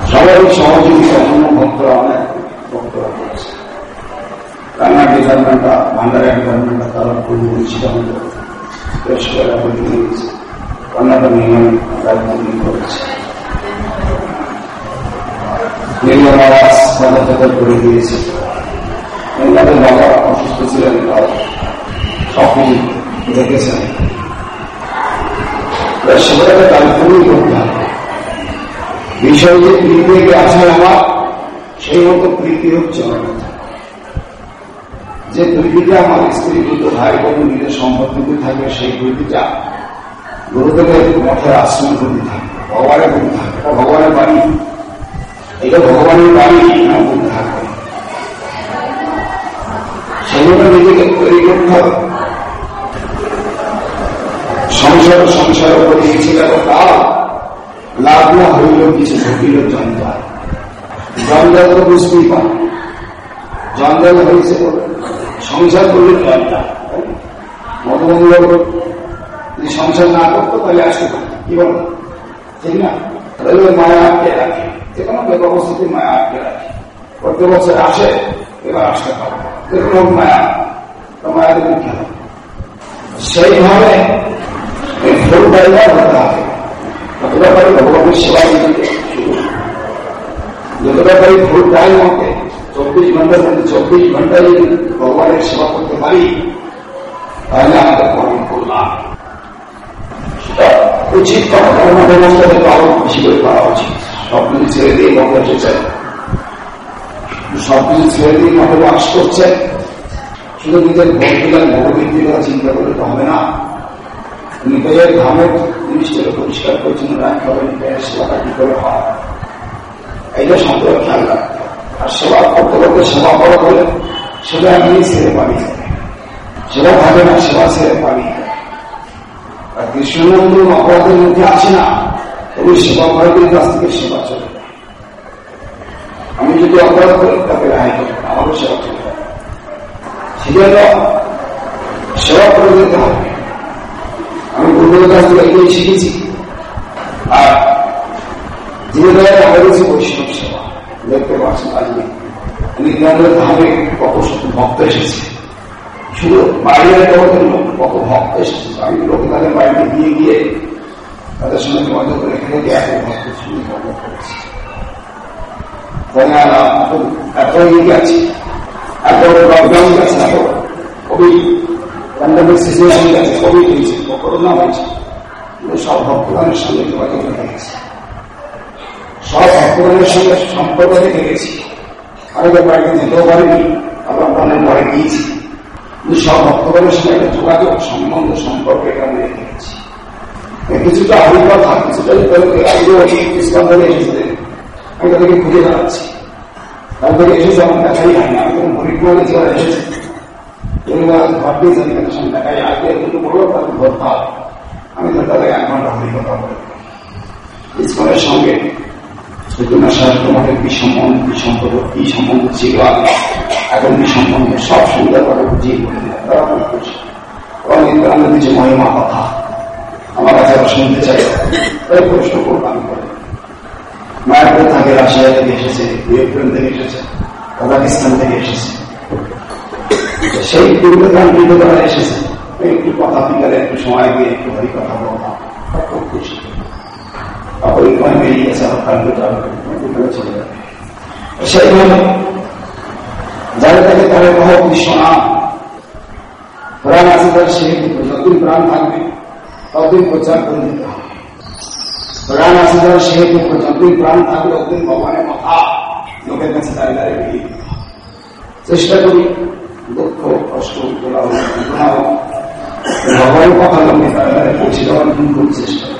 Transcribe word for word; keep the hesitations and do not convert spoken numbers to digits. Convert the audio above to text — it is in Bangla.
সবাই সহযোগিতা অন্য ভক্তরা অনেক ভক্তরা করেছে। রান্নার ডিপার্টমেন্টটা, ভান্ডারের ডিপার্টমেন্টটা তারা খুব পরিচিত হতো, বেশ করে বলে দিয়েছে, রান্নাটা নির্মাণ দায়িত্ব নিয়ে করেছে। নির্মাণ আওয়াজ পদত্যাগ করে দিয়েছে। তাদের বাবা অসুস্থ ছিলেন, সবকিছু দেখেছেন। সেটাকে দায়িত্বই করতে হবে। বিষয় যে প্রীতি আছে আমার, সেই মতো প্রীতি হচ্ছে আমার কথা। যে প্রীতিটা আমার স্ত্রী কিন্তু ভাই বোন নিজের সম্পত্তিতে থাকবে, সেই প্রীতিটা গুরুদেবের মঠের আশ্রমের প্রতি থাকবে, ভগবানের প্রতি থাকবে। এটা ভগবানের বাণী, এটা ভগবানের বাণী আমার প্রতি থাকবে। সেগুলো নিজেকে তৈরি করতে হবে। সংসার সংসার করে গেছিল তার লাভ না হইল কিছু ঘটিল জঞ্জাল। জঞ্জাল তো বুঝতেই পার, জঞ্জাল হয়েছে সংসার করলে জঞ্জাল। মধুবন্ধ যদি সংসার না করতো তাহলে আসতে পারত, কি বল ঠিক না? তাহলে মায়া আটকে রাখে, যে কোনো ব্যবস্থিতি মায়া আটকে রাখে। প্রত্যেক বছর আসে, এবার আসতে পারবে, যে কোনো মায়া মায়া দেবে কি হবে? সেইভাবে ফুল পাইবার হতে হবে। যতটা পারি ভগবানের সেবা দিতে শুরু, যতটা পারি ফুল টাইম মতে চব্বিশ ঘন্টার মধ্যে চব্বিশ ঘন্টায় যদি ভগবানের সেবা করতে পারি, তাহলে আমাদের অনেক করলাম। সেটা উচিত কর্মব্যবস্থাকে আরো বেশি করে করা উচিত। সবকিছু ছেড়ে দিয়ে মনে এসেছে, সবকিছু ছেড়ে দিয়ে মনে বাস করছে। শুধু নিজের ভক্তিলাম ভগবতীর কথা চিন্তা করলে তো হবে না। নিকায়ের ধামের জিনিসটাকে পরিষ্কার পরিচ্ছন্ন রাখতে হবে, নিকায়ের সেবাটা কি করে হয় এইটা সম্পর্কে খেয়াল রাখতে হবে। আর সেবা করতে করতে সেবা করা হলে সেটা আমি ছেড়ে পালিয়ে যাবে, সেবা থাকে না, সেবা ছেড়ে পালিয়ে যাবে। আর কৃষ্ণনন্দ অপরাধের মধ্যে আসে না, তবু সেবা ভারতের কাছ থেকে সেবা চলে যায়। আমি যদি অপরাধ করি তাকে রেহাই করি, আমাকে সেবা চলে যায়। সেজন্য সেবা করে দিতে হবে। আমি গুরুদেবের কাছ থেকে এটাই শিখেছি। আর ধীরে ধীরে আমাদের বৈষ্ণব সেবা দেখতে পাচ্ছেন আজকে নিত্যানন্দের ধামে কত ভক্ত এসেছে, শুধু বাইরের জগতের লোক কত ভক্ত এসেছে। আমি লোকে তাদের বাড়িতে গিয়ে গিয়ে তাদের সঙ্গে যোগাযোগ করে এখানে এত ভক্তের সঙ্গে যোগাযোগ করেছি। এত এগিয়ে আছে, এত লকডাউন আছে, এত খুবই প্যান্ডামিক সিচুয়েশন আছে, কোভিড হয়েছে, করোনা হয়েছে, সব ভক্তগণের সঙ্গে যোগাযোগ রেখে গেছে, সব ভক্তগণের সঙ্গে সম্পর্ক রেখে গেছি। আমাদের বাড়িতে যেতেও পারিনি, আবার মনের পরে গিয়েছি, কিন্তু সব ভক্তগণের সঙ্গে একটা যোগাযোগ সম্বন্ধ সম্পর্ক এটা আমি রেখে গেছি। কিছুটা অভিজ্ঞতা, কিছুটা স্কন্ধনে এসেছে, আমি তাদেরকে খুঁজে দাঁড়াচ্ছি। তারপরে এসেছে আমার দেখাই হয় না, আমি তখন হরিদ্বারে যারা এসেছে ভাবতেই জানি তাদের সঙ্গে দেখাই আগে কিন্তু বললো তাদের ধরতে হবে। আমি তো তাদের এক ঘন্টা হরিকথা বলে ইসকনের সঙ্গে চৈতন্য সাহিত্য মঠের কি সম্বন্ধ, কি সম্পর্ক, কি সম্বন্ধ ছিল এখন কি সম্বন্ধ সব সুন্দর করে বুঝিয়ে বলে দিলাম। তারা খুব খুশি, আমি কিছু মহিমা কথা আমার কাছে আবার শুনতে চাই, তাই প্রশ্ন করবো। আমি বলে মায়াপুর থেকে রাশিয়া থেকে এসেছে, ইউক্রেন থেকে এসেছে, কাজাকিস্তান থেকে এসেছে, সেই পূর্বে কান্ট্রিতে তারা এসেছে। একটু কথা বিকালে একটু সময় দিয়ে একটু ভারী কথা বলতাম, খুব খুশি। ওই সময় বেরিয়ে গেছে আমার কম্পিউটার চলে যাবে। সেইভাবে যাদের থেকে তাদের মহ বিশ্বনাম প্রাণ আছে, তার সে যতদিন প্রাণ থাকবে ততদিন প্রচার করে দিতে হবে। প্রাণ আছে যারা সে যতদিন প্রাণ থাকবে ততদিন ভগবানের কথা লোকের কাছে দাঁড়িয়ে দাঁড়িয়ে বেরিয়ে দিতে হবে। চেষ্টা করি দুঃখ কষ্ট ভগবানের কথা লোকে দাঁড়িয়ে দাঁড়িয়ে পৌঁছে দেওয়ার খুব চেষ্টা করি।